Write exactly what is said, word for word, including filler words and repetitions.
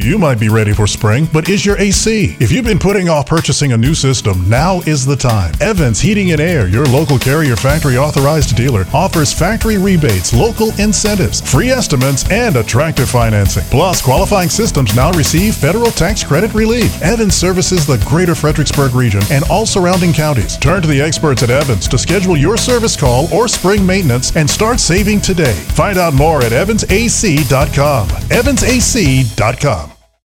You might be ready for spring, but is your A C? If you've been putting off purchasing a new system, now is the time. Evans Heating and Air, your local Carrier factory authorized dealer, offers factory rebates, local incentives, free estimates, and attractive financing. Plus, qualifying systems now receive federal tax credit relief. Evans services the greater Fredericksburg region and all surrounding counties. Turn to the experts at Evans to schedule your service call or spring maintenance and start saving today. Find out more at evans a c dot com. evans a c dot com.